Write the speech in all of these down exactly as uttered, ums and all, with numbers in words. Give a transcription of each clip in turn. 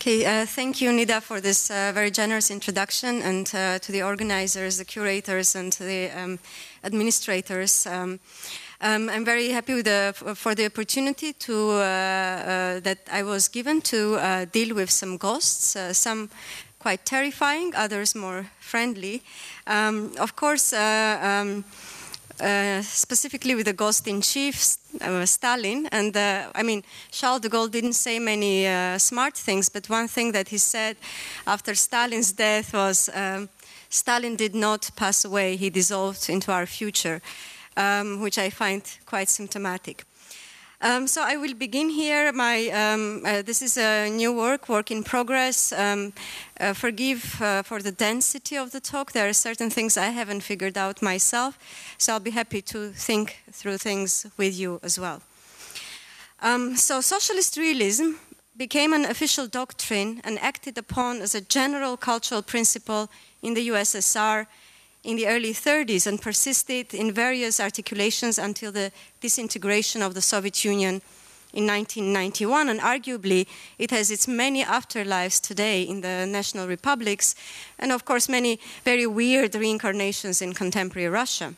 Okay, uh, thank you, Nida, for this uh, very generous introduction, and uh, to the organizers, the curators, and to the um, administrators. Um, um, I'm very happy with the, for the opportunity to, uh, uh, that I was given to uh, deal with some ghosts, uh, some quite terrifying, others more friendly. Um, of course, uh, um, Uh, specifically with the ghost in chief, uh, Stalin. And uh, I mean, Charles de Gaulle didn't say many uh, smart things, but one thing that he said after Stalin's death was, um, Stalin did not pass away, he dissolved into our future, um, which I find quite symptomatic. Um, so I will begin here. My, um, uh, this is a new work, work in progress. Um, uh, forgive uh, for the density of the talk. There are certain things I haven't figured out myself, so I'll be happy to think through things with you as well. Um, so socialist realism became an official doctrine and acted upon as a general cultural principle in the U S S R in the early thirties and persisted in various articulations until the disintegration of the Soviet Union in nineteen ninety-one, and arguably it has its many afterlives today in the national republics, and of course many very weird reincarnations in contemporary Russia.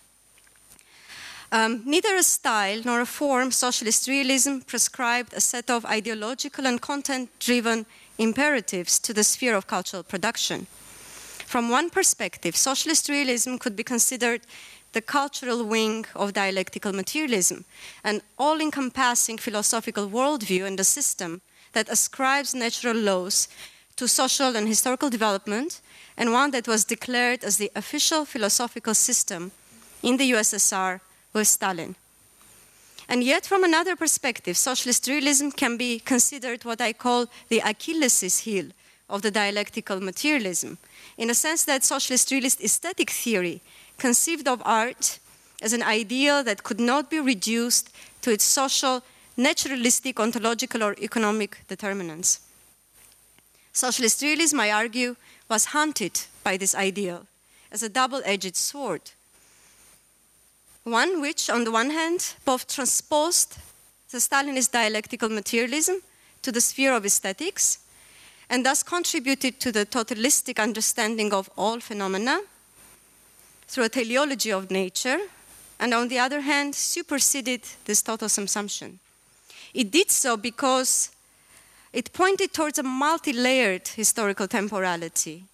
Um, neither a style nor a form, socialist realism prescribed a set of ideological and content-driven imperatives to the sphere of cultural production. From one perspective, socialist realism could be considered the cultural wing of dialectical materialism, an all-encompassing philosophical worldview and a system that ascribes natural laws to social and historical development, and one that was declared as the official philosophical system in the U S S R with Stalin. And yet, from another perspective, socialist realism can be considered what I call the Achilles heel of the dialectical materialism, in a sense that socialist realist aesthetic theory conceived of art as an ideal that could not be reduced to its social, naturalistic, ontological, or economic determinants. Socialist realism, I argue, was haunted by this ideal as a double-edged sword. One which, on the one hand, both transposed the Stalinist dialectical materialism to the sphere of aesthetics, and thus contributed to the totalistic understanding of all phenomena through a teleology of nature, and on the other hand, superseded this total assumption. It did so because it pointed towards a multi-layered historical temporality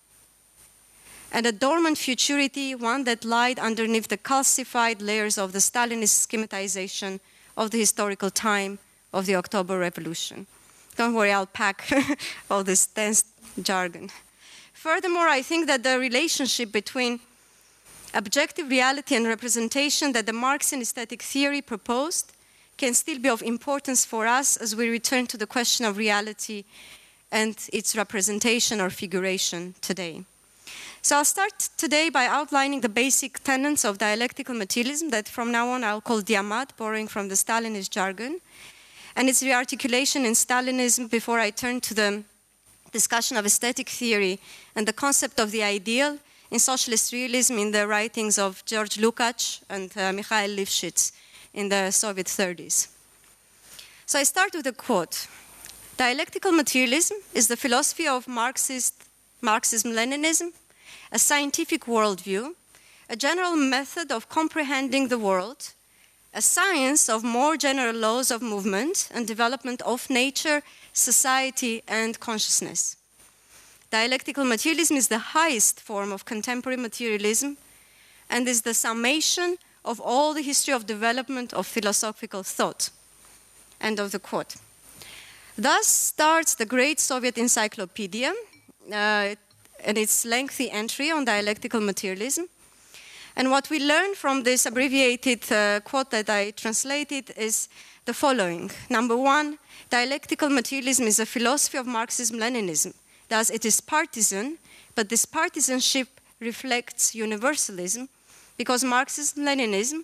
and a dormant futurity, one that lied underneath the calcified layers of the Stalinist schematization of the historical time of the October Revolution. Don't worry, I'll pack all this dense jargon. Furthermore, I think that the relationship between objective reality and representation that the Marxian aesthetic theory proposed can still be of importance for us as we return to the question of reality and its representation or figuration today. So I'll start today by outlining the basic tenets of dialectical materialism that from now on I'll call Diamat, borrowing from the Stalinist jargon, and its rearticulation in Stalinism before I turn to the discussion of aesthetic theory and the concept of the ideal in socialist realism in the writings of George Lukács and uh, Mikhail Lifshitz in the Soviet thirties. So I start with a quote. Dialectical materialism is the philosophy of Marxist, Marxism-Leninism, a scientific worldview, a general method of comprehending the world, a science of more general laws of movement and development of nature, society, and consciousness. Dialectical materialism is the highest form of contemporary materialism and is the summation of all the history of development of philosophical thought. End of the quote. Thus starts the great Soviet encyclopedia uh, and its lengthy entry on dialectical materialism. And what we learn from this abbreviated uh, quote that I translated is the following. Number one, dialectical materialism is a philosophy of Marxism-Leninism. Thus, it is partisan, but this partisanship reflects universalism because Marxism-Leninism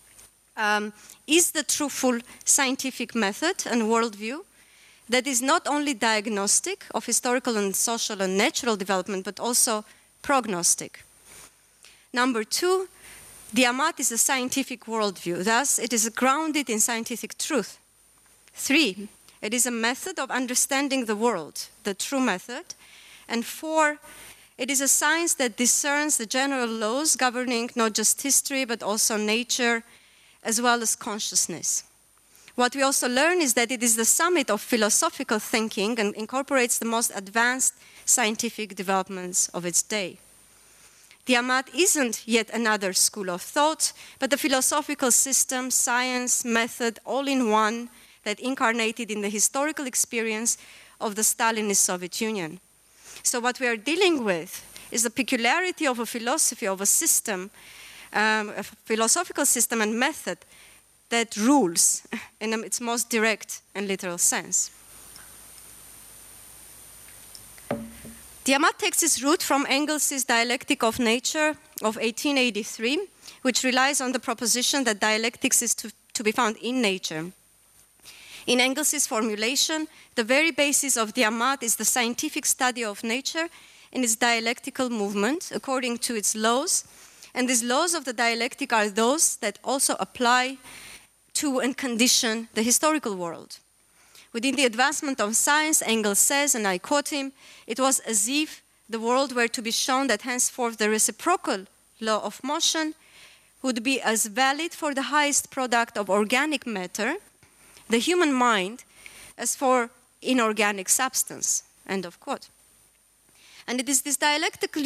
um, is the truthful scientific method and worldview that is not only diagnostic of historical and social and natural development, but also prognostic. Number two, Diamat is a scientific worldview. Thus, it is grounded in scientific truth. Three, it is a method of understanding the world, the true method. And four, it is a science that discerns the general laws governing not just history, but also nature, as well as consciousness. What we also learn is that it is the summit of philosophical thinking and incorporates the most advanced scientific developments of its day. Tiamat isn't yet another school of thought, but a philosophical system, science, method, all in one that incarnated in the historical experience of the Stalinist Soviet Union. So what we are dealing with is the peculiarity of a philosophy, of a system, um, a philosophical system and method that rules in its most direct and literal sense. Tiamat takes its root from Engels' Dialectic of Nature of eighteen eighty-three, which relies on the proposition that dialectics is to, to be found in nature. In Engels' formulation, the very basis of Tiamat is the scientific study of nature and its dialectical movement according to its laws. And these laws of the dialectic are those that also apply to and condition the historical world. Within the advancement of science, Engels says, and I quote him, "It was as if the world were to be shown that henceforth the reciprocal law of motion would be as valid for the highest product of organic matter, the human mind, as for inorganic substance," end of quote. And it is this dialectical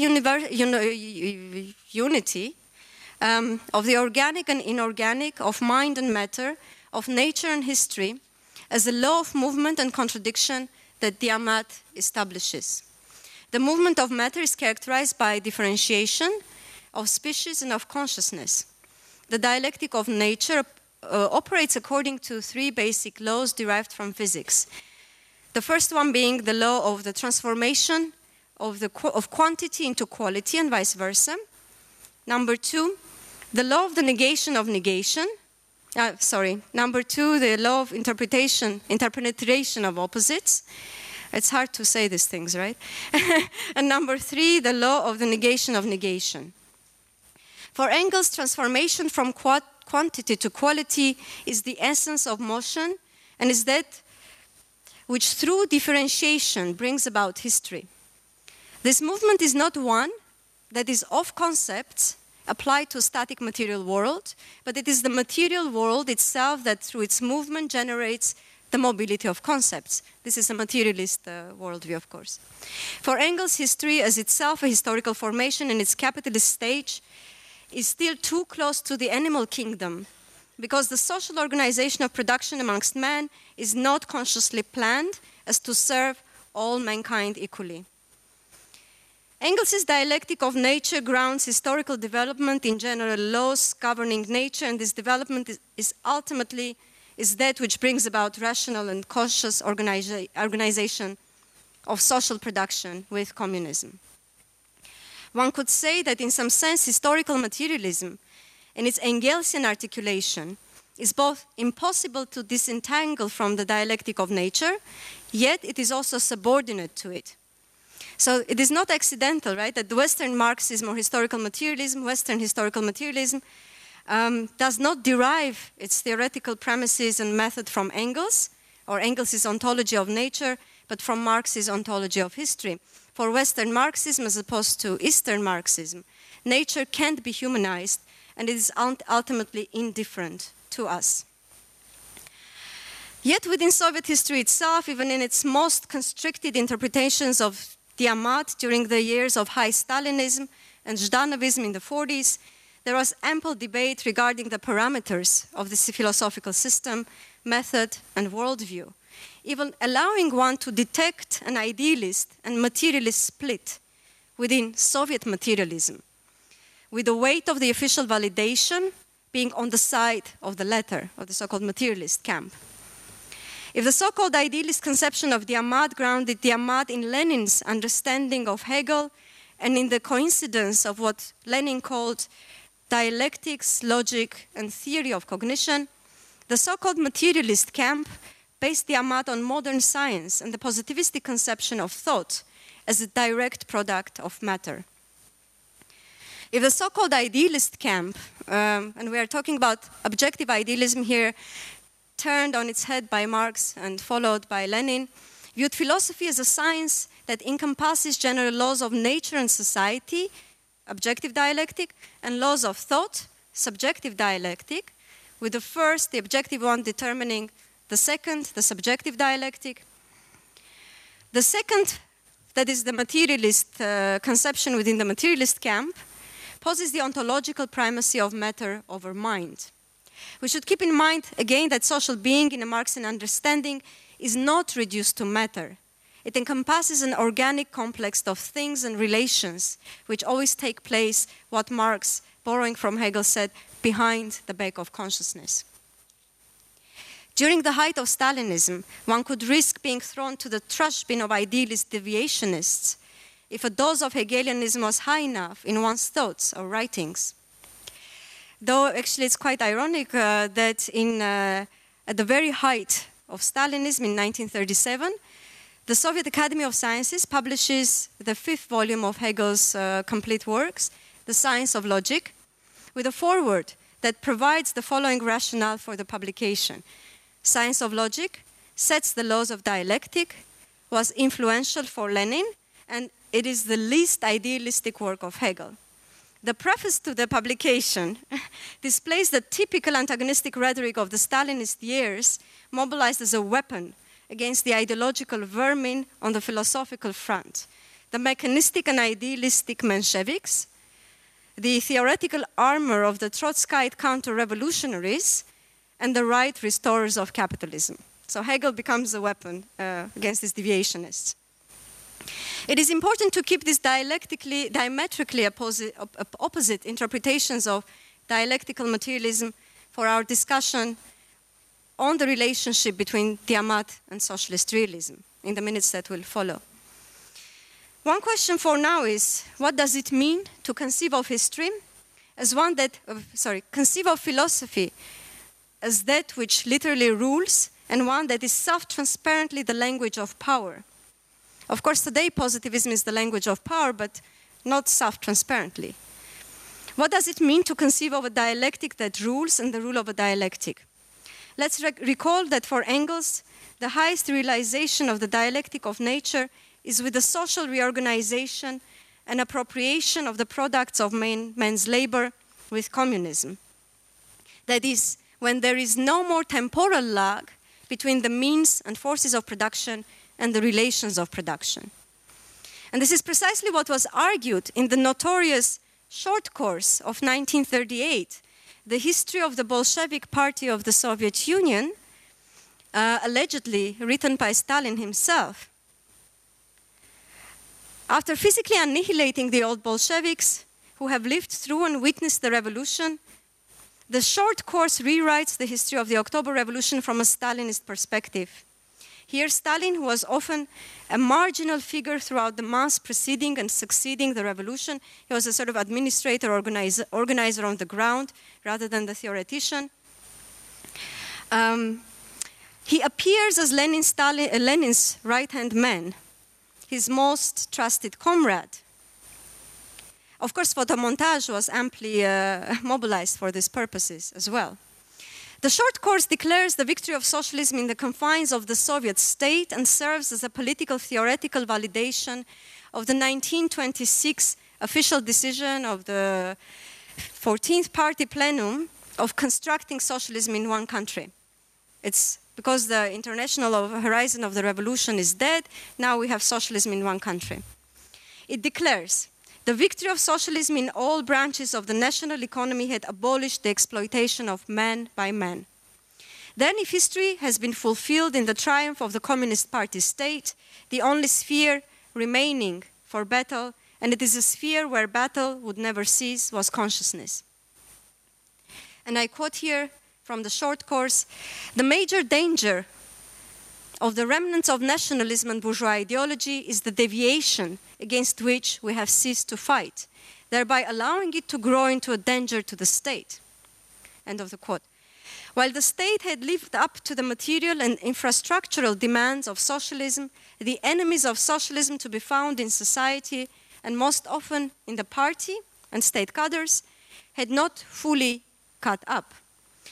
uni unity um, of the organic and inorganic, of mind and matter, of nature and history, as a law of movement and contradiction that Tiamat establishes. The movement of matter is characterized by differentiation of species and of consciousness. The dialectic of nature uh, operates according to three basic laws derived from physics. The first one being the law of the transformation of, the qu of quantity into quality and vice versa. Number two, the law of the negation of negation. Uh, sorry, number two, the law of interpretation, interpretation of opposites. It's hard to say these things, right? And number three, the law of the negation of negation. For Engels, transformation from qu quantity to quality is the essence of motion and is that which through differentiation brings about history. This movement is not one that is of concepts applied to a static material world, but it is the material world itself that through its movement generates the mobility of concepts. This is a materialist uh, worldview, of course. For Engels, history as itself a historical formation in its capitalist stage is still too close to the animal kingdom because the social organization of production amongst men is not consciously planned as to serve all mankind equally. Engels' dialectic of nature grounds historical development in general laws governing nature, and this development is, is ultimately is that which brings about rational and conscious organiza organization of social production with communism. One could say that in some sense historical materialism in its Engelsian articulation is both impossible to disentangle from the dialectic of nature, yet it is also subordinate to it. So it is not accidental, right, that the Western Marxism or historical materialism, Western historical materialism, um, does not derive its theoretical premises and method from Engels, or Engels' ontology of nature, but from Marx's ontology of history. For Western Marxism, as opposed to Eastern Marxism, nature can't be humanized, and it is ultimately indifferent to us. Yet within Soviet history itself, even in its most constricted interpretations of Tiamat during the years of high Stalinism and Zhdanovism in the forties, there was ample debate regarding the parameters of this philosophical system, method, and worldview, even allowing one to detect an idealist and materialist split within Soviet materialism, with the weight of the official validation being on the side of the latter, of the so-called materialist camp. If the so-called idealist conception of Tiamat grounded Tiamat in Lenin's understanding of Hegel and in the coincidence of what Lenin called dialectics, logic, and theory of cognition, the so-called materialist camp based Tiamat on modern science and the positivistic conception of thought as a direct product of matter. If the so-called idealist camp, um, and we are talking about objective idealism here, turned on its head by Marx and followed by Lenin, viewed philosophy as a science that encompasses general laws of nature and society, objective dialectic, and laws of thought, subjective dialectic, with the first, the objective one, determining the second, the subjective dialectic. The second, that is the materialist uh, conception within the materialist camp, poses the ontological primacy of matter over mind. We should keep in mind, again, that social being in a Marxian understanding is not reduced to matter. It encompasses an organic complex of things and relations, which always take place, what Marx, borrowing from Hegel, said, behind the back of consciousness. During the height of Stalinism, one could risk being thrown to the trash bin of idealist deviationists if a dose of Hegelianism was high enough in one's thoughts or writings. Though actually it's quite ironic uh, that in, uh, at the very height of Stalinism in nineteen thirty-seven, the Soviet Academy of Sciences publishes the fifth volume of Hegel's uh, complete works, The Science of Logic, with a foreword that provides the following rationale for the publication. Science of Logic sets the laws of dialectic, was influential for Lenin, and it is the least idealistic work of Hegel. The preface to the publication displays the typical antagonistic rhetoric of the Stalinist years, mobilized as a weapon against the ideological vermin on the philosophical front. The mechanistic and idealistic Mensheviks, the theoretical armor of the Trotskyite counter-revolutionaries, and the right restorers of capitalism. So Hegel becomes a weapon uh, against these deviationists. It is important to keep these dialectically, diametrically opposite, op opposite interpretations of dialectical materialism for our discussion on the relationship between Tiamat and socialist realism in the minutes that will follow. One question for now is, what does it mean to conceive of history as one that, uh, sorry, conceive of philosophy as that which literally rules and one that is self-transparently the language of power? Of course, today positivism is the language of power, but not self-transparently. What does it mean to conceive of a dialectic that rules and the rule of a dialectic? Let's rec recall that for Engels, the highest realization of the dialectic of nature is with the social reorganization and appropriation of the products of man, man's labor with communism. That is, when there is no more temporal lag between the means and forces of production and the relations of production. And this is precisely what was argued in the notorious short course of nineteen thirty-eight, the history of the Bolshevik Party of the Soviet Union, uh, allegedly written by Stalin himself. After physically annihilating the old Bolsheviks who have lived through and witnessed the revolution, the short course rewrites the history of the October Revolution from a Stalinist perspective. Here, Stalin, who was often a marginal figure throughout the months preceding and succeeding the revolution, he was a sort of administrator, organizer, organizer on the ground, rather than the theoretician. Um, he appears as Lenin, Stalin, uh, Lenin's right-hand man, his most trusted comrade. Of course, photomontage was amply uh, mobilized for these purposes as well. The short course declares the victory of socialism in the confines of the Soviet state and serves as a political theoretical validation of the nineteen twenty-six official decision of the fourteenth Party Plenum of constructing socialism in one country. It's because the international horizon of the revolution is dead, now we have socialism in one country. It declares, the victory of socialism in all branches of the national economy had abolished the exploitation of man by man. Then, if history has been fulfilled in the triumph of the Communist Party state, the only sphere remaining for battle, and it is a sphere where battle would never cease, was consciousness. And I quote here from the short course, the major danger of the remnants of nationalism and bourgeois ideology is the deviation against which we have ceased to fight, thereby allowing it to grow into a danger to the state. End of the quote. While the state had lived up to the material and infrastructural demands of socialism, the enemies of socialism to be found in society, and most often in the party and state cadres, had not fully caught up.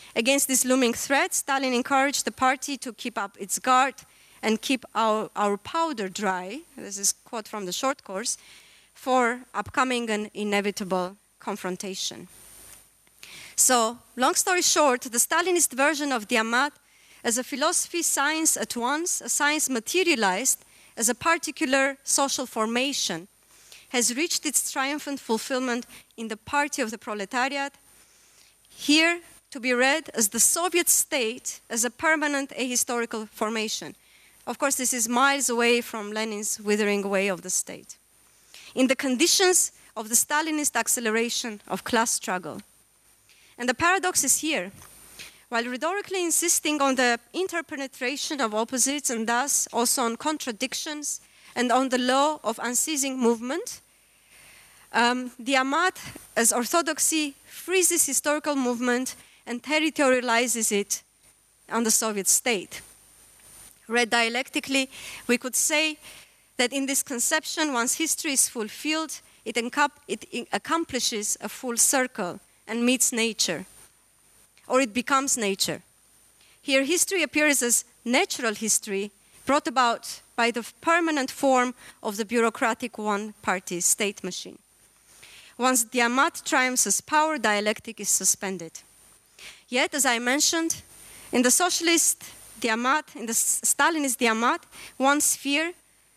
Against this looming threat, Stalin encouraged the party to keep up its guard and keep our, our powder dry, this is a quote from the short course, for upcoming and inevitable confrontation. So, long story short, the Stalinist version of Diamat as a philosophy science at once, a science materialized as a particular social formation, has reached its triumphant fulfillment in the Party of the Proletariat, here to be read as the Soviet state as a permanent ahistorical formation. Of course, this is miles away from Lenin's withering away of the state. In the conditions of the Stalinist acceleration of class struggle. And the paradox is here. While rhetorically insisting on the interpenetration of opposites and thus also on contradictions and on the law of unceasing movement, um, Diamat, as orthodoxy, freezes historical movement and territorializes it on the Soviet state. Read dialectically, we could say that in this conception, once history is fulfilled, it, it accomplishes a full circle and meets nature, or it becomes nature. Here, history appears as natural history brought about by the permanent form of the bureaucratic one-party state machine. Once Diamat triumphs as power, dialectic is suspended. Yet, as I mentioned, in the socialist Diamat, in the Stalinist Diamat, one sphere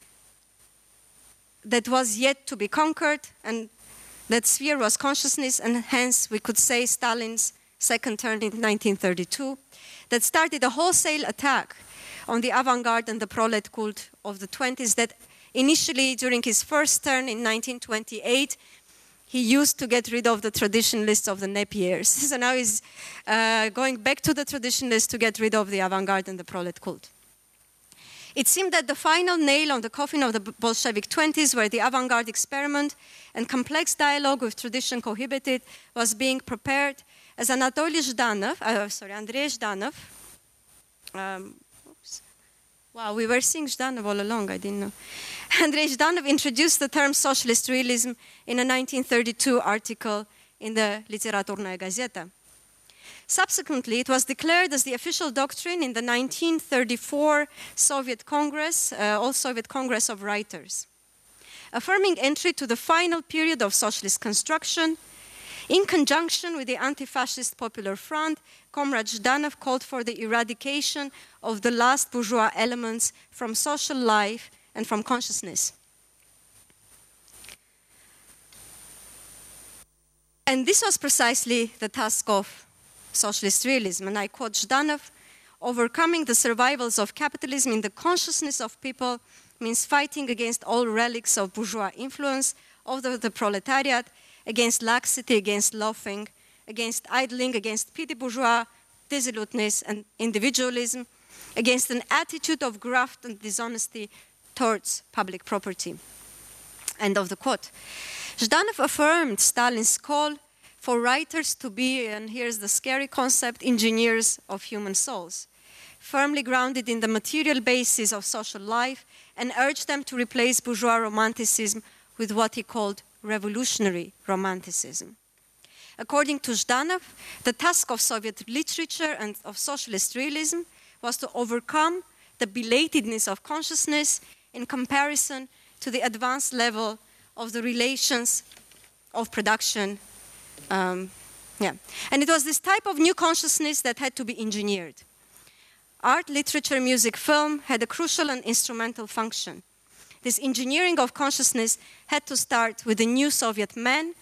that was yet to be conquered, and that sphere was consciousness, and hence we could say Stalin's second term in nineteen thirty-two, that started a wholesale attack on the avant-garde and the prolet cult of the twenties that initially, during his first term in nineteen twenty-eight, he used to get rid of the traditionalists of the Napiers. So now he's uh, going back to the traditionalists to get rid of the avant-garde and the prolet cult. It seemed that the final nail on the coffin of the Bolshevik twenties, where the avant-garde experiment and complex dialogue with tradition cohabited, was being prepared as Anatoly Zhdanov, uh, sorry, Andrei Zhdanov, um, oops. Wow, we were seeing Zhdanov all along, I didn't know. Andrei Zhdanov introduced the term socialist realism in a nineteen thirty-two article in the Literaturnaya Gazeta. Subsequently, it was declared as the official doctrine in the nineteen thirty-four Soviet Congress, uh, All-Soviet Congress of Writers. Affirming entry to the final period of socialist construction, in conjunction with the anti-fascist Popular Front, Comrade Zhdanov called for the eradication of the last bourgeois elements from social life and from consciousness. And this was precisely the task of socialist realism. And I quote Zhdanov, "Overcoming the survivals of capitalism in the consciousness of people means fighting against all relics of bourgeois influence, of the, the proletariat, against laxity, against loafing, against idling, against petty bourgeois dissoluteness and individualism, against an attitude of graft and dishonesty towards public property." End of the quote. Zhdanov affirmed Stalin's call for writers to be, and here's the scary concept, engineers of human souls, firmly grounded in the material basis of social life, and urged them to replace bourgeois romanticism with what he called revolutionary romanticism. According to Zhdanov, the task of Soviet literature and of socialist realism was to overcome the belatedness of consciousness in comparison to the advanced level of the relations of production. Um, yeah. And it was this type of new consciousness that had to be engineered. Art, literature, music, film had a crucial and instrumental function. This engineering of consciousness had to start with the new Soviet man,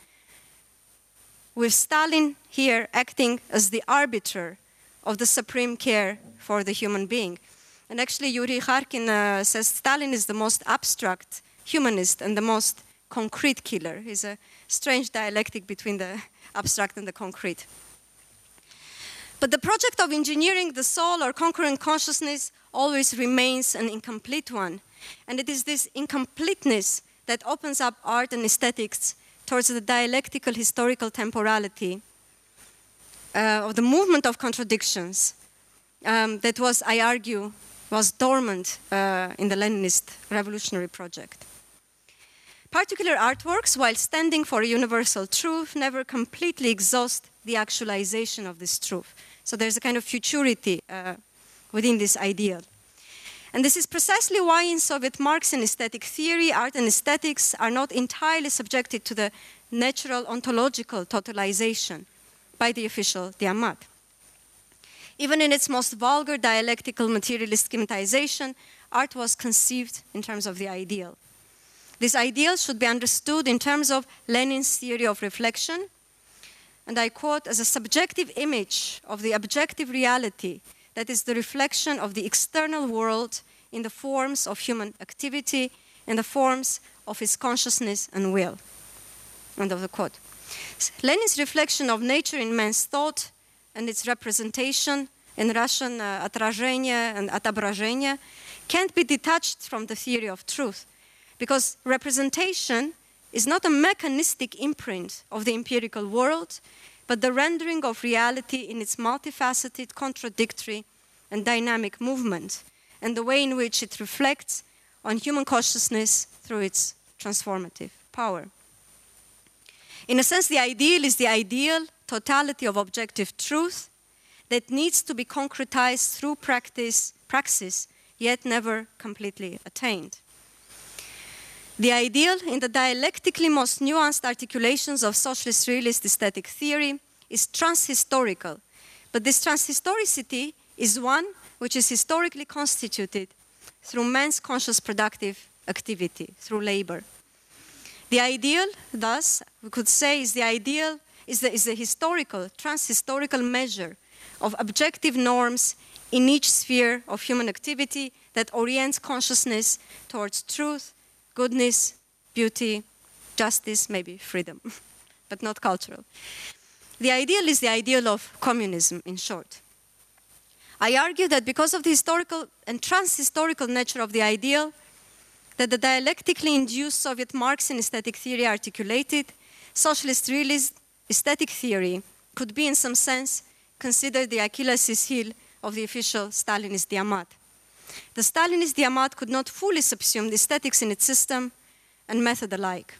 with Stalin here acting as the arbiter of the supreme care for the human being. And actually, Yuri Kharkin uh, says Stalin is the most abstract humanist and the most concrete killer. It's a strange dialectic between the abstract and the concrete. But the project of engineering the soul or conquering consciousness always remains an incomplete one. And it is this incompleteness that opens up art and aesthetics towards the dialectical historical temporality uh, of the movement of contradictions um, that was, I argue, was dormant uh, in the Leninist revolutionary project. Particular artworks, while standing for a universal truth, never completely exhaust the actualization of this truth. So there's a kind of futurity uh, within this ideal. And this is precisely why in Soviet Marxian aesthetic theory, art and aesthetics are not entirely subjected to the natural ontological totalization by the official Diamat. Even in its most vulgar dialectical materialist schematization, art was conceived in terms of the ideal. This ideal should be understood in terms of Lenin's theory of reflection, and I quote, as a subjective image of the objective reality that is the reflection of the external world in the forms of human activity, in the forms of his consciousness and will. End of the quote. Lenin's reflection of nature in man's thought and its representation, in Russian, uh, отражение and отображение, can't be detached from the theory of truth, because representation is not a mechanistic imprint of the empirical world, but the rendering of reality in its multifaceted, contradictory, and dynamic movement, and the way in which it reflects on human consciousness through its transformative power. In a sense, the ideal is the ideal totality of objective truth that needs to be concretized through practice, praxis, yet never completely attained. The ideal, in the dialectically most nuanced articulations of socialist realist aesthetic theory, is transhistorical. But this transhistoricity is one which is historically constituted through man's conscious productive activity, through labor. The ideal, thus, we could say, is the ideal, is the, is the historical, transhistorical measure of objective norms in each sphere of human activity that orients consciousness towards truth, goodness, beauty, justice, maybe freedom, but not cultural. The ideal is the ideal of communism, in short. I argue that because of the historical and trans-historical nature of the ideal, that the dialectically induced Soviet Marxian aesthetic theory articulated, socialist realist aesthetic theory could be in some sense considered the Achilles' heel of the official Stalinist Diamat. The Stalinist Diamat could not fully subsume the aesthetics in its system and method alike.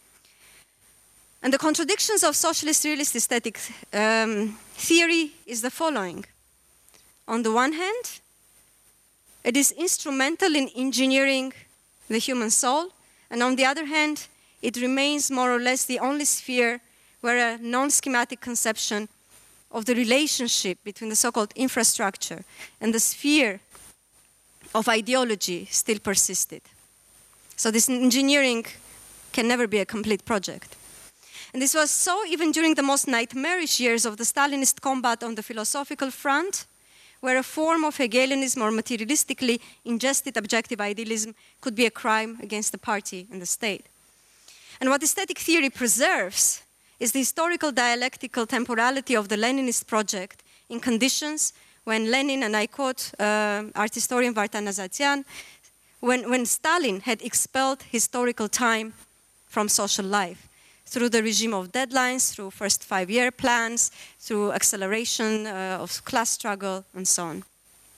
And the contradictions of socialist realist aesthetic um, theory is the following. On the one hand, it is instrumental in engineering the human soul, and on the other hand, it remains more or less the only sphere where a non-schematic conception of the relationship between the so-called infrastructure and the sphere of ideology still persisted. So this engineering can never be a complete project. And this was so even during the most nightmarish years of the Stalinist combat on the philosophical front, where a form of Hegelianism or materialistically ingested objective idealism could be a crime against the party and the state. And what aesthetic theory preserves is the historical dialectical temporality of the Leninist project in conditions when Lenin, and I quote uh, art historian Vartan Azatian, when, when Stalin had expelled historical time from social life through the regime of deadlines, through first five-year plans, through acceleration uh, of class struggle, and so on.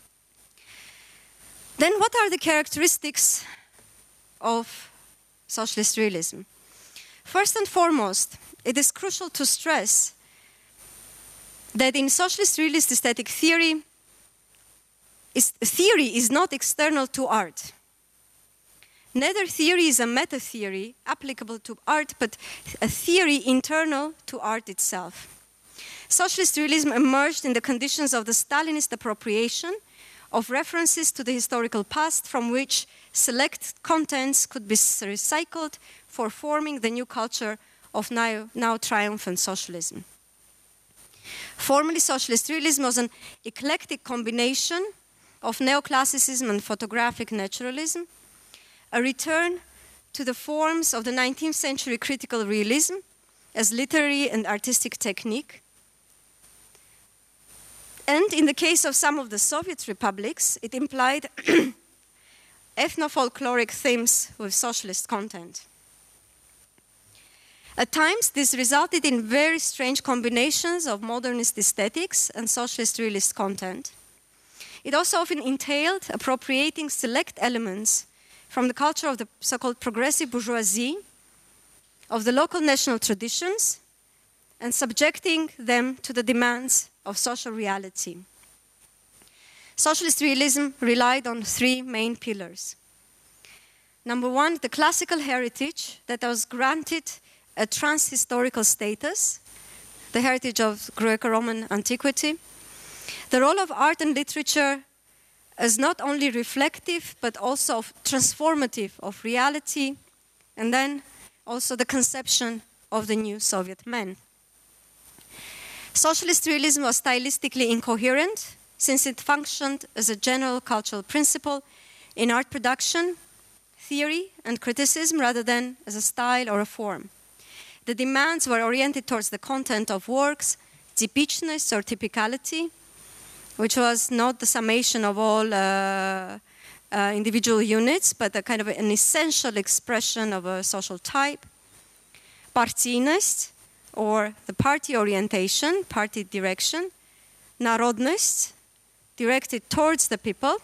Then what are the characteristics of socialist realism? First and foremost, it is crucial to stress that in socialist realist aesthetic theory, is, theory is not external to art. Neither theory is a meta-theory applicable to art, but a theory internal to art itself. Socialist realism emerged in the conditions of the Stalinist appropriation of references to the historical past from which select contents could be recycled for forming the new culture of now, now triumphant socialism. Formerly, socialist realism was an eclectic combination of neoclassicism and photographic naturalism, a return to the forms of the nineteenth century critical realism as literary and artistic technique. And in the case of some of the Soviet republics, it implied ethno-folkloric themes with socialist content. At times, this resulted in very strange combinations of modernist aesthetics and socialist realist content. It also often entailed appropriating select elements from the culture of the so-called progressive bourgeoisie, of the local national traditions, and subjecting them to the demands of social reality. Socialist realism relied on three main pillars. Number one, the classical heritage that was granted a trans-historical status, the heritage of Greco-Roman antiquity. The role of art and literature as not only reflective, but also transformative of reality, and then also the conception of the new Soviet man. Socialist realism was stylistically incoherent, since it functioned as a general cultural principle in art production, theory, and criticism, rather than as a style or a form. The demands were oriented towards the content of works, typicness or typicality, which was not the summation of all uh, uh, individual units, but a kind of an essential expression of a social type. Partijnost, or the party orientation, party direction. Narodnost, directed towards the people.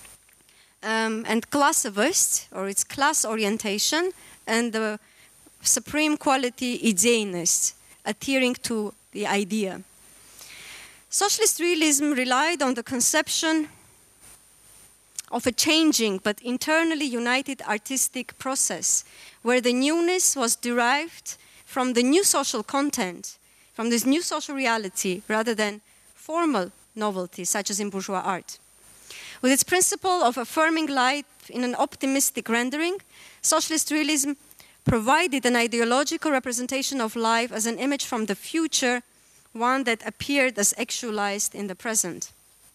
Um, and klassovost, or its class orientation, and the supreme quality idejnost, adhering to the idea. Socialist realism relied on the conception of a changing but internally united artistic process, where the newness was derived from the new social content, from this new social reality, rather than formal novelty, such as in bourgeois art. With its principle of affirming life in an optimistic rendering, socialist realism provided an ideological representation of life as an image from the future, one that appeared as actualized in the present.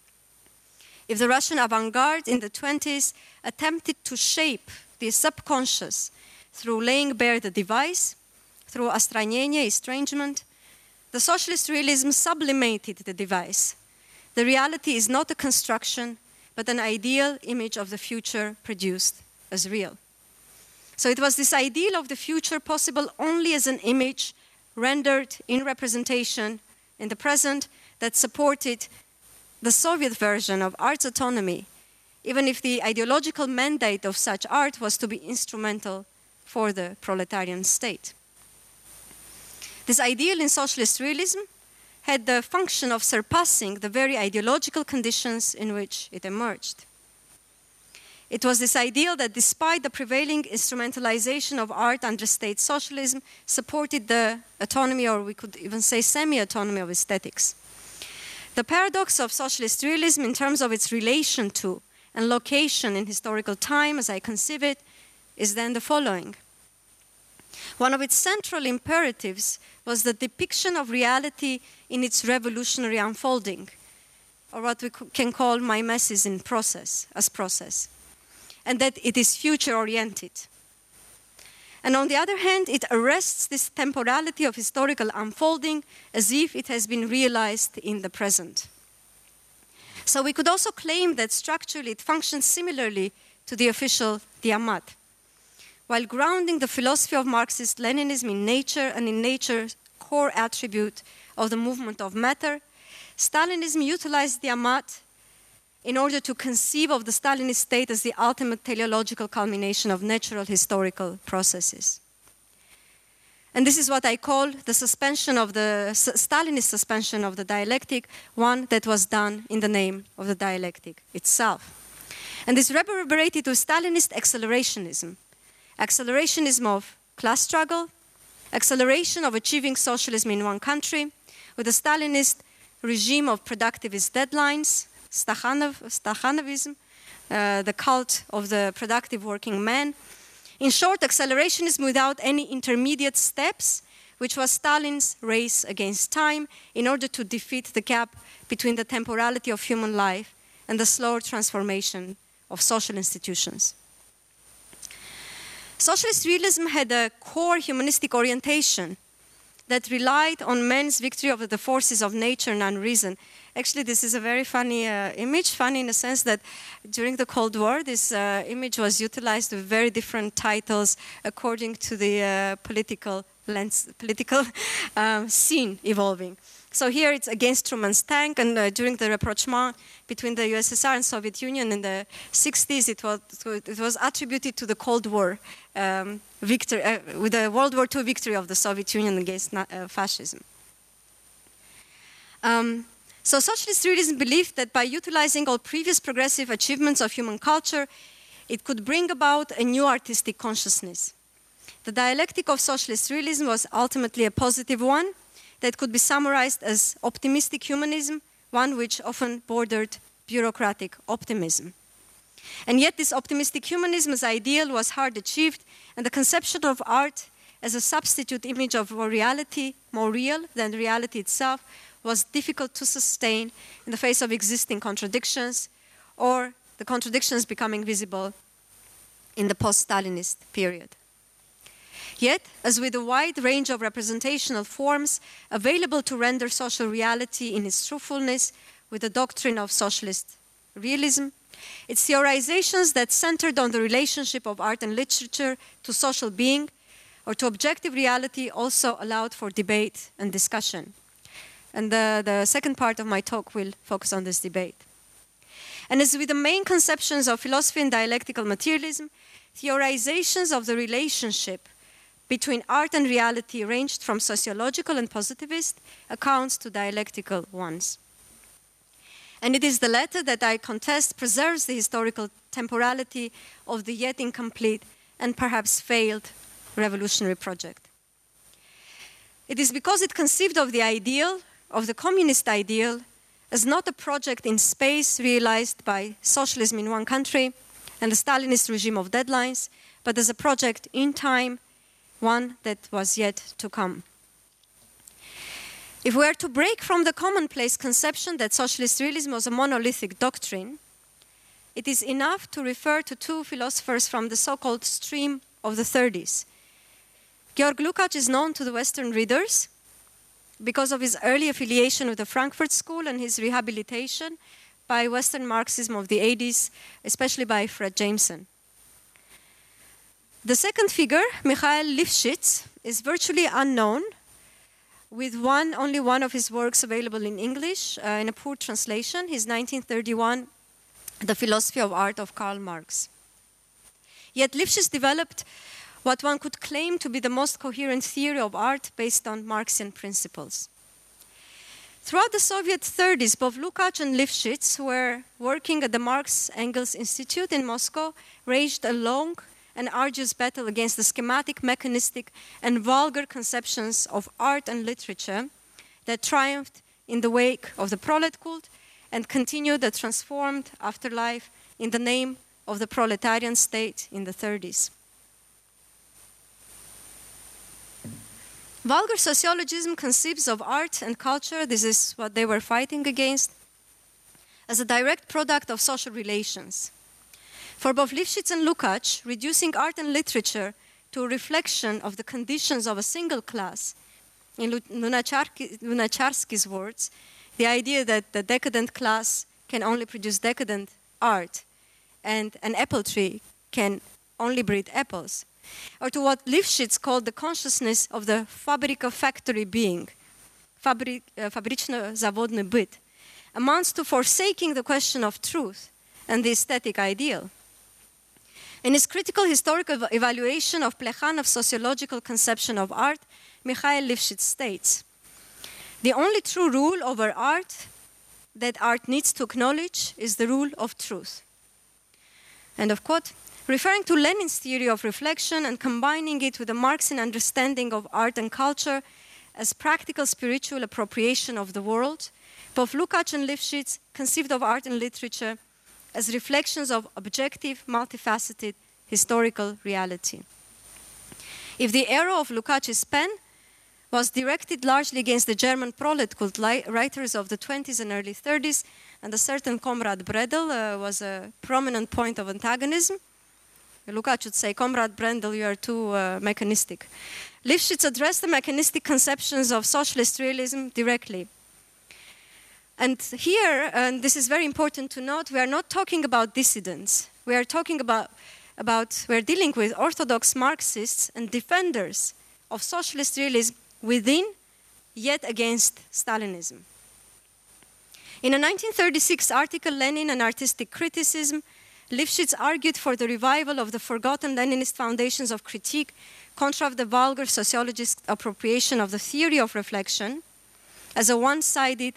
If the Russian avant-garde in the twenties attempted to shape the subconscious through laying bare the device, through остранение, estrangement, the socialist realism sublimated the device. The reality is not a construction, but an ideal image of the future produced as real. So it was this ideal of the future possible only as an image rendered in representation in the present that supported the Soviet version of art's autonomy, even if the ideological mandate of such art was to be instrumental for the proletarian state. This ideal in socialist realism had the function of surpassing the very ideological conditions in which it emerged. It was this ideal that, despite the prevailing instrumentalization of art under state socialism, supported the autonomy, or we could even say semi-autonomy, of aesthetics. The paradox of socialist realism in terms of its relation to and location in historical time, as I conceive it, is then the following. One of its central imperatives was the depiction of reality in its revolutionary unfolding, or what we can call mimesis in process, as process, and that it is future-oriented. And on the other hand, it arrests this temporality of historical unfolding as if it has been realized in the present. So we could also claim that structurally it functions similarly to the official Diamat. While grounding the philosophy of Marxist-Leninism in nature and in nature's core attribute of the movement of matter, Stalinism utilized Diamat in order to conceive of the Stalinist state as the ultimate teleological culmination of natural historical processes. And this is what I call the suspension of the Stalinist suspension of the dialectic, one that was done in the name of the dialectic itself. And this reverberated to Stalinist accelerationism. Accelerationism of class struggle, acceleration of achieving socialism in one country, with a Stalinist regime of productivist deadlines, Stakhanov, Stakhanovism, uh, the cult of the productive working man. In short, accelerationism without any intermediate steps, which was Stalin's race against time in order to defeat the gap between the temporality of human life and the slower transformation of social institutions. Socialist realism had a core humanistic orientation that relied on man's victory over the forces of nature and unreason. Actually, this is a very funny uh, image, funny in the sense that during the Cold War, this uh, image was utilized with very different titles according to the uh, political, lens, political um, scene evolving. So here it's against Truman's tank, and uh, during the rapprochement between the U S S R and Soviet Union in the sixties, it was, it was attributed to the Cold War um, victory, uh, with the World War Two victory of the Soviet Union against uh, fascism. Um, So socialist realism believed that by utilizing all previous progressive achievements of human culture, it could bring about a new artistic consciousness. The dialectic of socialist realism was ultimately a positive one that could be summarized as optimistic humanism, one which often bordered bureaucratic optimism. And yet this optimistic humanism as ideal was hard achieved, and the conception of art as a substitute image of reality, more real than reality itself, was difficult to sustain in the face of existing contradictions, or the contradictions becoming visible in the post-Stalinist period. Yet, as with a wide range of representational forms available to render social reality in its truthfulness with the doctrine of socialist realism, its theorizations that centered on the relationship of art and literature to social being or to objective reality also allowed for debate and discussion. And the, the second part of my talk will focus on this debate. And as with the main conceptions of philosophy and dialectical materialism, theorizations of the relationship between art and reality ranged from sociological and positivist accounts to dialectical ones. And it is the latter that I contest preserves the historical temporality of the yet incomplete and perhaps failed revolutionary project. It is because it conceived of the ideal, of the communist ideal, as not a project in space realized by socialism in one country and the Stalinist regime of deadlines, but as a project in time, one that was yet to come. If we are to break from the commonplace conception that socialist realism was a monolithic doctrine, it is enough to refer to two philosophers from the so-called stream of the thirties. Georg Lukács is known to the Western readers because of his early affiliation with the Frankfurt School and his rehabilitation by Western Marxism of the eighties, especially by Fred Jameson. The second figure, Mikhail Lifshitz, is virtually unknown, with one, only one of his works available in English uh, in a poor translation, his nineteen thirty-one The Philosophy of Art of Karl Marx. Yet Lifshitz developed what one could claim to be the most coherent theory of art based on Marxian principles. Throughout the Soviet thirties, both Lukács and Lifshitz, who were working at the Marx-Engels Institute in Moscow, waged a long and arduous battle against the schematic, mechanistic, and vulgar conceptions of art and literature that triumphed in the wake of the prolet cult and continued a transformed afterlife in the name of the proletarian state in the thirties. Vulgar sociologism conceives of art and culture, this is what they were fighting against, as a direct product of social relations. For both Lifshitz and Lukács, reducing art and literature to a reflection of the conditions of a single class, in Lunacharsky's words, the idea that the decadent class can only produce decadent art and an apple tree can only breed apples, or to what Lifshitz called the consciousness of the fabrika factory being, fabrično-zavodny byt, amounts to forsaking the question of truth and the aesthetic ideal. In his critical historical evaluation of Plekhanov's sociological conception of art, Mikhail Lifshitz states, "The only true rule over art that art needs to acknowledge is the rule of truth." End of quote. Referring to Lenin's theory of reflection and combining it with a Marxian understanding of art and culture as practical spiritual appropriation of the world, both Lukács and Lifshitz conceived of art and literature as reflections of objective, multifaceted historical reality. If the era of Lukács' pen was directed largely against the German prolet cult writers of the twenties and early thirties, and a certain Comrade Bredel uh, was a prominent point of antagonism, Lukács would say, "Comrade Bredel, you are too uh, mechanistic." Lifshitz addressed the mechanistic conceptions of socialist realism directly. And here, and this is very important to note, we are not talking about dissidents. We are talking about, about we are dealing with orthodox Marxists and defenders of socialist realism within, yet against Stalinism. In a nineteen thirty-six article, Lenin and Artistic Criticism, Lifshitz argued for the revival of the forgotten Leninist foundations of critique contra the vulgar sociologist appropriation of the theory of reflection as a one-sided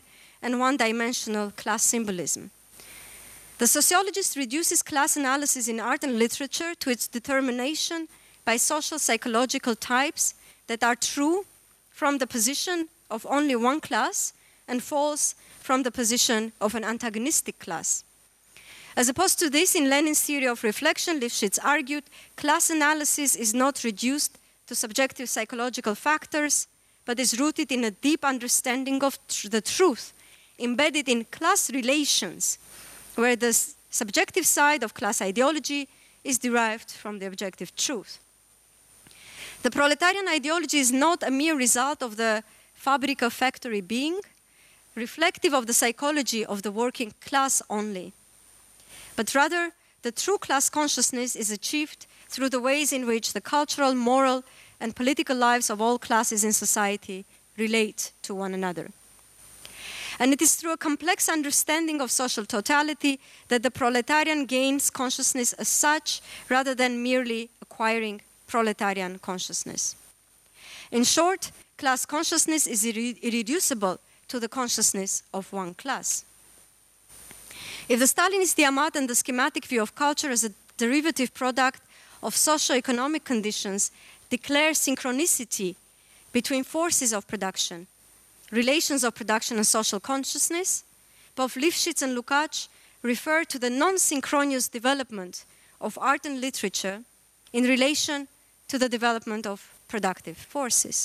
and one-dimensional class symbolism. The sociologist reduces class analysis in art and literature to its determination by social psychological types that are true from the position of only one class and false from the position of an antagonistic class. As opposed to this, in Lenin's theory of reflection, Lifshitz argued, class analysis is not reduced to subjective psychological factors, but is rooted in a deep understanding of tr- the truth, embedded in class relations, where the s- subjective side of class ideology is derived from the objective truth. The proletarian ideology is not a mere result of the Fabrika factory being, reflective of the psychology of the working class only, but rather the true class consciousness is achieved through the ways in which the cultural, moral, and political lives of all classes in society relate to one another. And it is through a complex understanding of social totality that the proletarian gains consciousness as such, rather than merely acquiring proletarian consciousness. In short, class consciousness is irre- irreducible to the consciousness of one class. If the Stalinist Diamat and the schematic view of culture as a derivative product of socio-economic conditions declare synchronicity between forces of production, relations of production and social consciousness, both Lifshitz and Lukács refer to the non-synchronous development of art and literature in relation to the development of productive forces.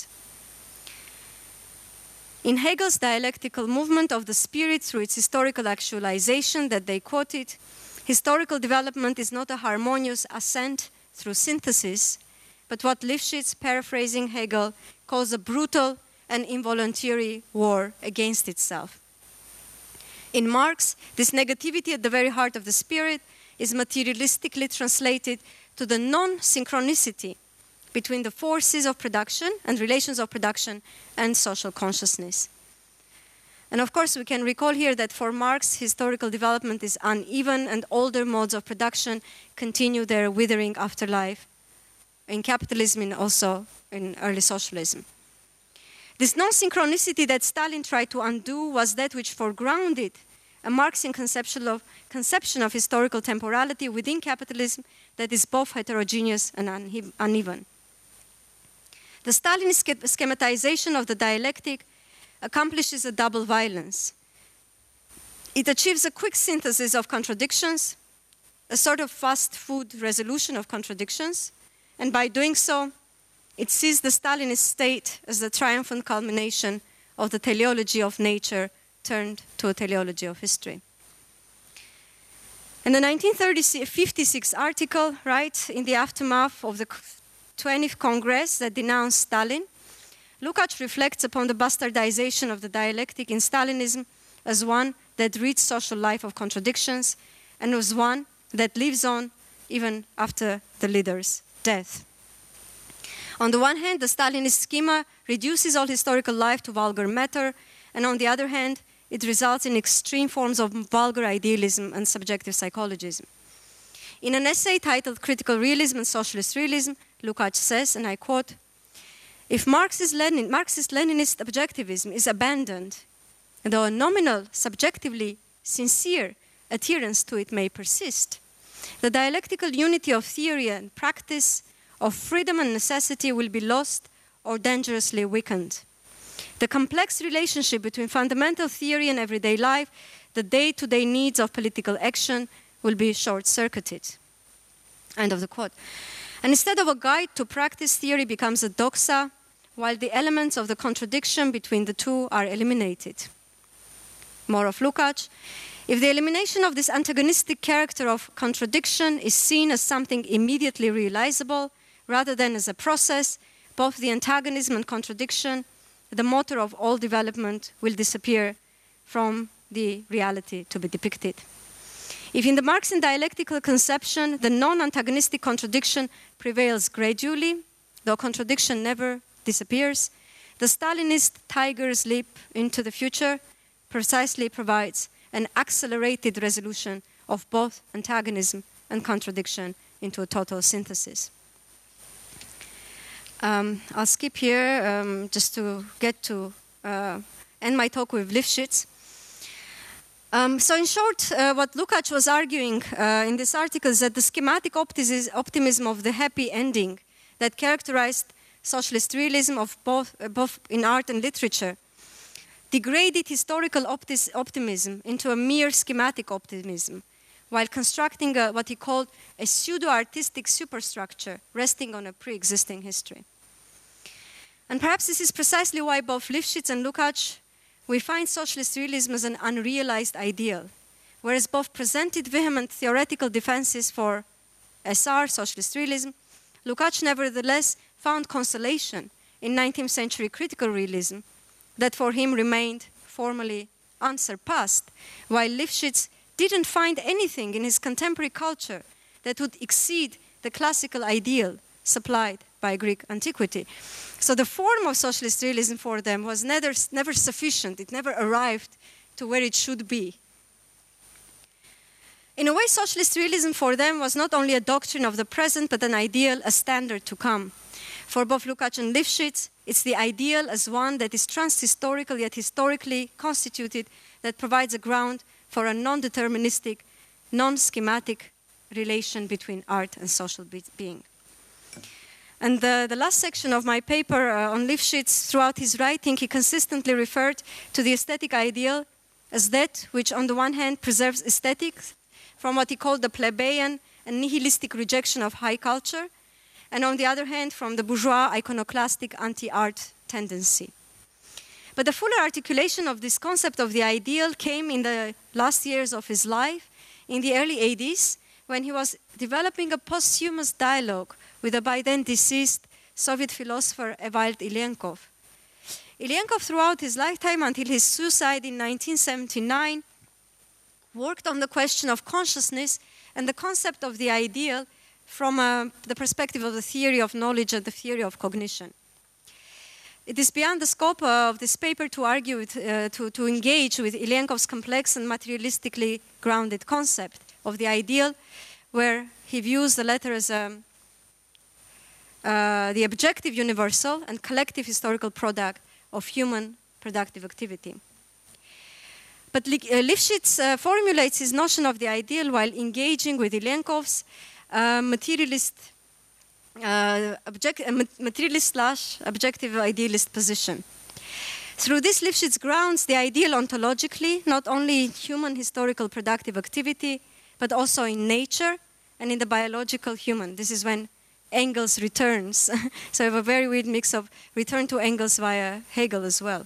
In Hegel's dialectical movement of the spirit through its historical actualization that they quoted, historical development is not a harmonious ascent through synthesis, but what Lifshitz, paraphrasing Hegel, calls a brutal and involuntary war against itself. In Marx, this negativity at the very heart of the spirit is materialistically translated to the non-synchronicity between the forces of production and relations of production and social consciousness. And of course, we can recall here that for Marx, historical development is uneven and older modes of production continue their withering afterlife in capitalism and also in early socialism. This non-synchronicity that Stalin tried to undo was that which foregrounded a Marxian conception of, conception of historical temporality within capitalism that is both heterogeneous and uneven. The Stalinist schematization of the dialectic accomplishes a double violence. It achieves a quick synthesis of contradictions, a sort of fast food resolution of contradictions, and by doing so, it sees the Stalinist state as the triumphant culmination of the teleology of nature turned to a teleology of history. In the nineteen fifty-six article, right, in the aftermath of the twentieth Congress that denounced Stalin, Lukács reflects upon the bastardization of the dialectic in Stalinism as one that reads social life of contradictions and as one that lives on even after the leader's death. On the one hand, the Stalinist schema reduces all historical life to vulgar matter, and on the other hand, it results in extreme forms of vulgar idealism and subjective psychologism. In an essay titled Critical Realism and Socialist Realism, Lukács says, and I quote, "If Marxist-Lenin, Marxist-Leninist objectivism is abandoned, though a nominal, subjectively sincere adherence to it may persist, the dialectical unity of theory and practice, of freedom and necessity will be lost or dangerously weakened. The complex relationship between fundamental theory and everyday life, the day-to-day needs of political action, will be short-circuited." End of the quote. And instead of a guide to practice, theory becomes a doxa, while the elements of the contradiction between the two are eliminated. More of Lukács. If the elimination of this antagonistic character of contradiction is seen as something immediately realizable, rather than as a process, both the antagonism and contradiction, the motor of all development, will disappear from the reality to be depicted. If in the Marxian dialectical conception, the non-antagonistic contradiction prevails gradually, though contradiction never disappears, the Stalinist tiger's leap into the future precisely provides an accelerated resolution of both antagonism and contradiction into a total synthesis. Um, I'll skip here um, just to get to uh, end my talk with Lifshitz. Um, so in short, uh, what Lukács was arguing uh, in this article is that the schematic optimism, optimism of the happy ending that characterized socialist realism of both, uh, both in art and literature degraded historical optis- optimism into a mere schematic optimism, while constructing a, what he called a pseudo-artistic superstructure resting on a pre-existing history. And perhaps this is precisely why both Lifshitz and Lukács we find socialist realism as an unrealized ideal, whereas both presented vehement theoretical defenses for S R, socialist realism, Lukács nevertheless found consolation in nineteenth century critical realism that for him remained formally unsurpassed, while Lifshitz didn't find anything in his contemporary culture that would exceed the classical ideal supplied by Greek antiquity. So the form of socialist realism for them was never, never sufficient. It never arrived to where it should be. In a way, socialist realism for them was not only a doctrine of the present, but an ideal, a standard to come. For both Lukács and Lifshitz, it's the ideal as one that is trans-historical yet historically constituted, that provides a ground for a non-deterministic, non-schematic relation between art and social be- being. And the, the last section of my paper uh, on Lifshitz, throughout his writing, he consistently referred to the aesthetic ideal as that which, on the one hand, preserves aesthetics from what he called the plebeian and nihilistic rejection of high culture, and on the other hand, from the bourgeois iconoclastic anti-art tendency. But the fuller articulation of this concept of the ideal came in the last years of his life, in the early eighties, when he was developing a posthumous dialogue with the by then deceased Soviet philosopher Ewald Ilienkov. Ilienkov, throughout his lifetime until his suicide in nineteen seventy-nine, worked on the question of consciousness and the concept of the ideal from uh, the perspective of the theory of knowledge and the theory of cognition. It is beyond the scope uh, of this paper to argue, with, uh, to, to engage with Ilienkov's complex and materialistically grounded concept of the ideal, where he views the latter as a Uh, the objective universal and collective historical product of human productive activity. But uh, Lifshitz uh, formulates his notion of the ideal while engaging with Ilienkov's uh, materialist, uh, object, uh, materialist slash objective idealist position. Through this, Lifshitz grounds the ideal ontologically, not only in human historical productive activity, but also in nature and in the biological human. This is when Engels returns. So I have a very weird mix of return to Engels via Hegel as well.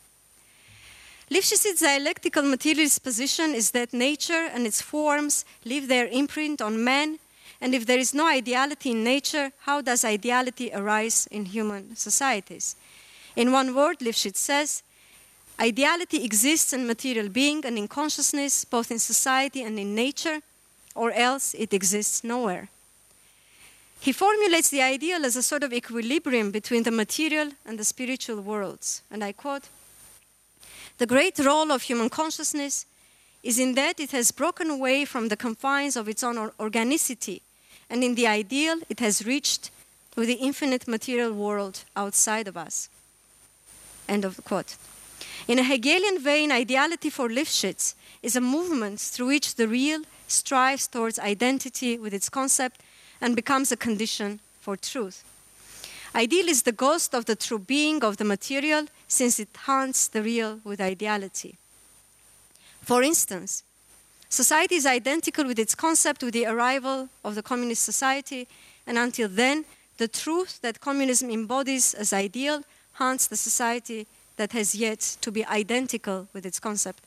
Lifshitz's dialectical materialist position is that nature and its forms leave their imprint on man, and if there is no ideality in nature, how does ideality arise in human societies? In one word, Lifshitz says, ideality exists in material being and in consciousness, both in society and in nature, or else it exists nowhere. He formulates the ideal as a sort of equilibrium between the material and the spiritual worlds. And I quote, "The great role of human consciousness is in that it has broken away from the confines of its own organicity, and in the ideal it has reached with the infinite material world outside of us." End of the quote. In a Hegelian vein, ideality for Lifshitz is a movement through which the real strives towards identity with its concept and becomes a condition for truth. Ideal is the ghost of the true being of the material, since it haunts the real with ideality. For instance, society is identical with its concept with the arrival of the communist society, and until then, the truth that communism embodies as ideal haunts the society that has yet to be identical with its concept.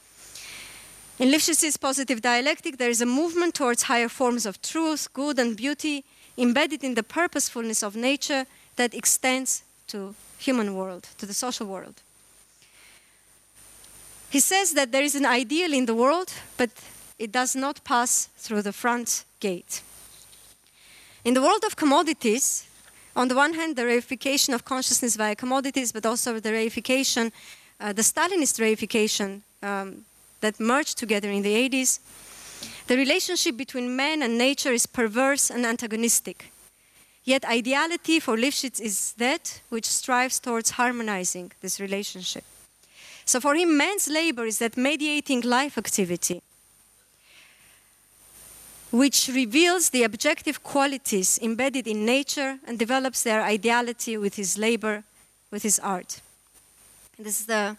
In Lifshitz's positive dialectic, there is a movement towards higher forms of truth, good, and beauty embedded in the purposefulness of nature that extends to human world, to the social world. He says that there is an ideal in the world, but it does not pass through the front gate. In the world of commodities, on the one hand, the reification of consciousness via commodities, but also the reification, uh, the Stalinist reification, um, that merged together in the eighties, the relationship between man and nature is perverse and antagonistic. Yet ideality for Lifshitz is that which strives towards harmonizing this relationship. So for him, man's labor is that mediating life activity, which reveals the objective qualities embedded in nature and develops their ideality with his labor, with his art. This is the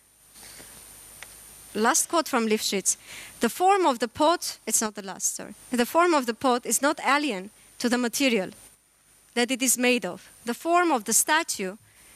last quote from Lifshitz. The form of the pot, it's not the last, sorry. The form of the pot is not alien to the material that it is made of. The form of the statue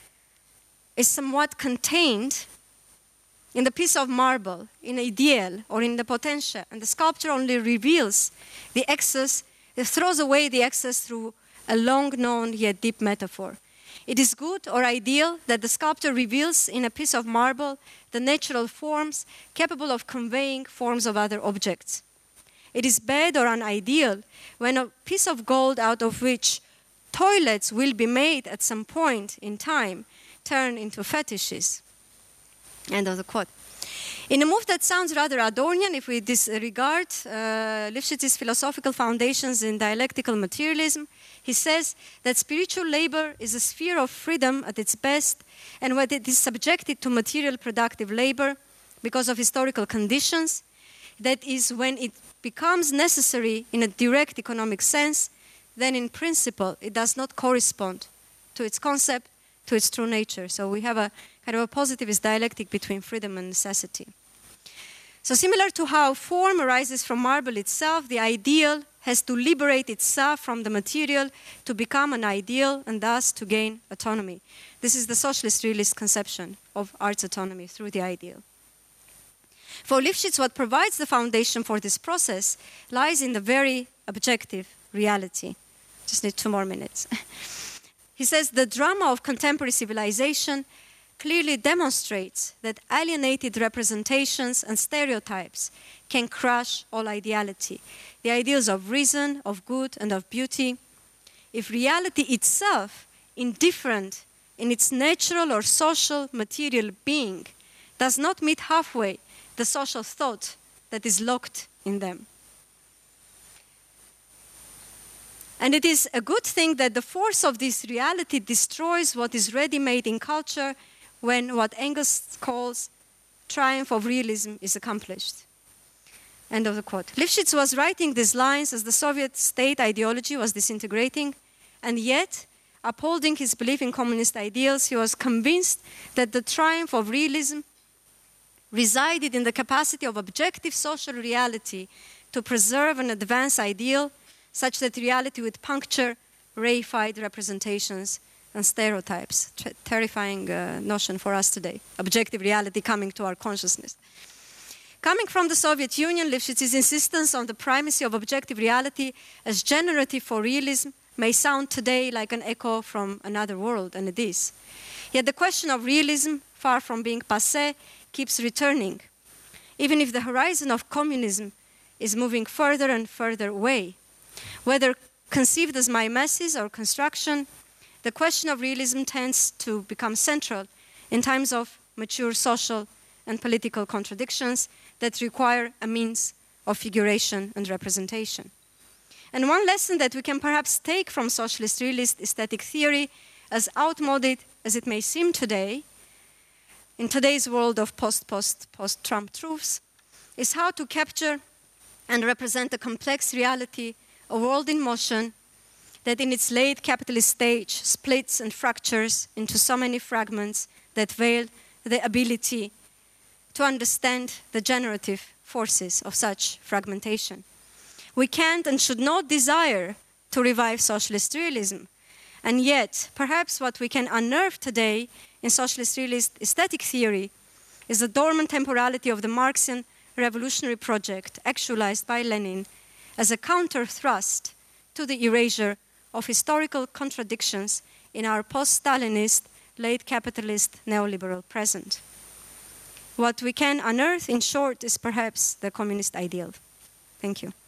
is somewhat contained in the piece of marble, in ideal, or in the potentia, and the sculpture only reveals the excess, it throws away the excess through a long-known yet deep metaphor. It is good or ideal that the sculptor reveals in a piece of marble the natural forms capable of conveying forms of other objects. It is bad or unideal when a piece of gold out of which toilets will be made at some point in time turn into fetishes. End of the quote. In a move that sounds rather Adornian, if we disregard uh, Lifshitz's philosophical foundations in dialectical materialism, he says that spiritual labor is a sphere of freedom at its best, and when it is subjected to material productive labor because of historical conditions, that is when it becomes necessary in a direct economic sense, then in principle it does not correspond to its concept, to its true nature. So we have a kind of a positivist dialectic between freedom and necessity. So similar to how form arises from marble itself, the ideal has to liberate itself from the material to become an ideal and thus to gain autonomy. This is the socialist realist conception of art's autonomy through the ideal. For Lifshitz, what provides the foundation for this process lies in the very objective reality. Just need two more minutes. He says the drama of contemporary civilization clearly demonstrates that alienated representations and stereotypes can crush all ideality, the ideals of reason, of good, and of beauty. If reality itself, indifferent in its natural or social material being, does not meet halfway the social thought that is locked in them. And it is a good thing that the force of this reality destroys what is ready-made in culture when what Engels calls triumph of realism is accomplished. End of the quote. Lifshitz was writing these lines as the Soviet state ideology was disintegrating, and yet, upholding his belief in communist ideals, he was convinced that the triumph of realism resided in the capacity of objective social reality to preserve and advance ideal, such that reality would puncture reified representations and stereotypes. Ter- terrifying uh, notion for us today. Objective reality coming to our consciousness. Coming from the Soviet Union, Lifshitz's insistence on the primacy of objective reality as generative for realism may sound today like an echo from another world, and it is. Yet the question of realism, far from being passé, keeps returning, even if the horizon of communism is moving further and further away. Whether conceived as mimesis or construction, the question of realism tends to become central in times of mature social and political contradictions that require a means of figuration and representation. And one lesson that we can perhaps take from socialist realist aesthetic theory, as outmoded as it may seem today, in today's world of post-post-post-Trump truths, is how to capture and represent a complex reality, a world in motion that in its late capitalist stage splits and fractures into so many fragments that veil the ability to understand the generative forces of such fragmentation. We can't and should not desire to revive socialist realism, and yet perhaps what we can unearth today in socialist realist aesthetic theory is the dormant temporality of the Marxian revolutionary project actualized by Lenin as a counter-thrust to the erasure of historical contradictions in our post-Stalinist, late capitalist, neoliberal present. What we can unearth, in short, is perhaps the communist ideal. Thank you.